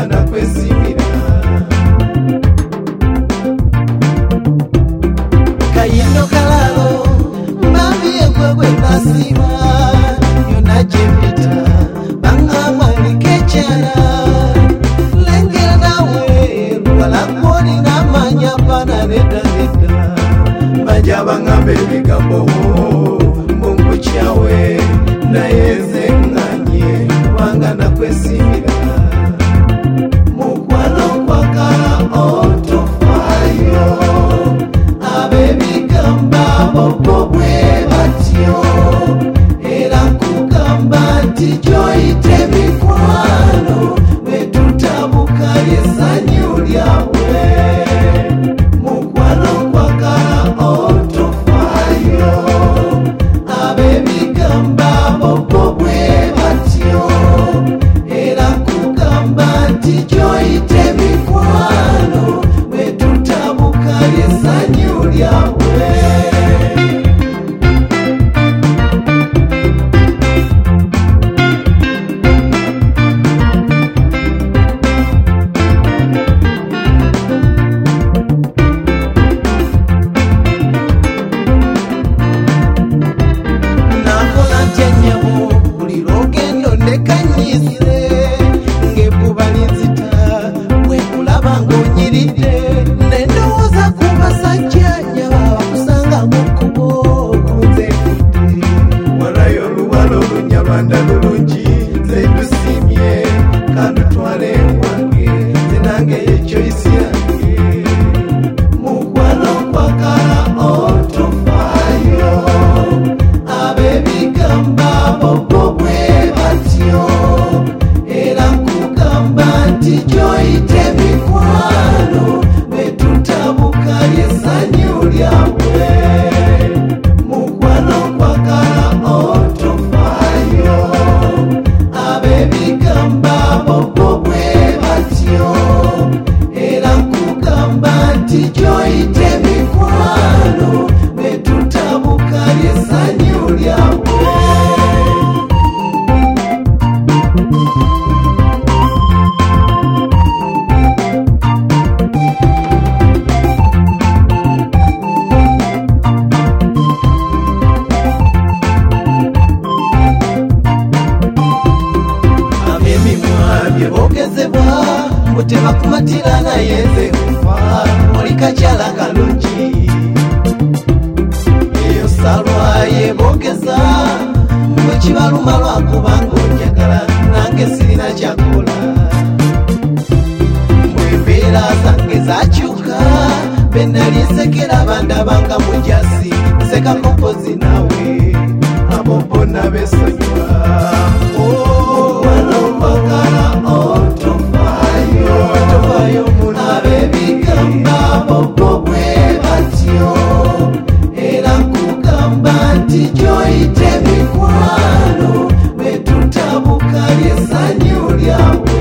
wangana kwesimira kayino kalalo mbavi ekwekwe nasima yona jempita bangama ulikechana lengera nawe walakoni namanya pana neda baja bangambe bigambo mungu chawe na yeze nganye wangana kwesimira mukwano kwakala otofayo abebigamba bokobwe batyo era nkugamba nti gyoyite mikwano bwetutabuka lyesanyu lyawe mukwano kwakala otofayo abebigamba bokobwe batyo era nkugamba nti gyoyite mikwano bwetutabuka lyesanyu lyawe tebakumatirana yeze kufa olikachala kalungi eyo salwa yebogeza mwekibaluma lwakubanga onjagala nange sirina kyakola mwembeera zange zakyuka benalisekera bandabanga mujasi sekakopozi nawe abo bonna besonywa abebigamba bokobwe batyo era nkugamba nti gyoyite mikwano bwetutabuka lyesanyu lyawe